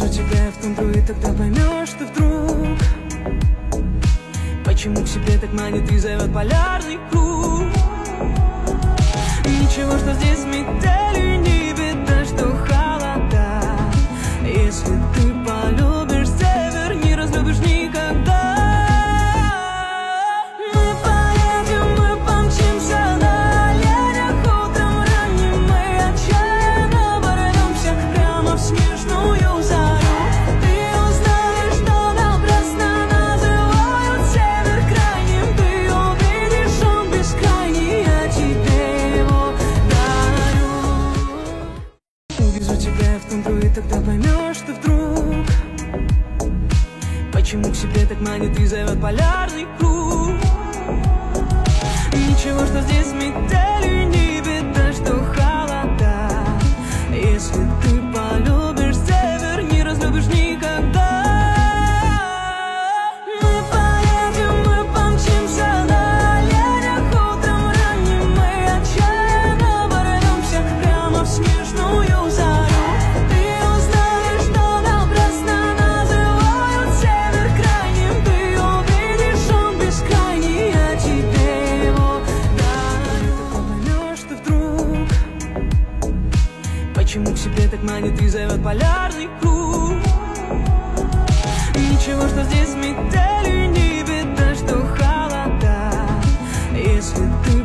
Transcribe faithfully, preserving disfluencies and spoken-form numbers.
Увижу тебя в тундру, и тогда поймешь ты вдруг, почему к себе так манит и зовет полярный круг. Ничего, что здесь метели, не беда, что холода. Если ты полюбишь север, не разлюбишь никогда. И тогда поймешь ты вдруг, почему к себе так манит и зовет полярный круг. Ничего, что здесь метели, не беда, что холода. Если ты полюбишь север, не разлюбишь никогда. Почему к себе так манит и зовет полярный круг. Ничего, что здесь метели, не беда, что холода. Если ты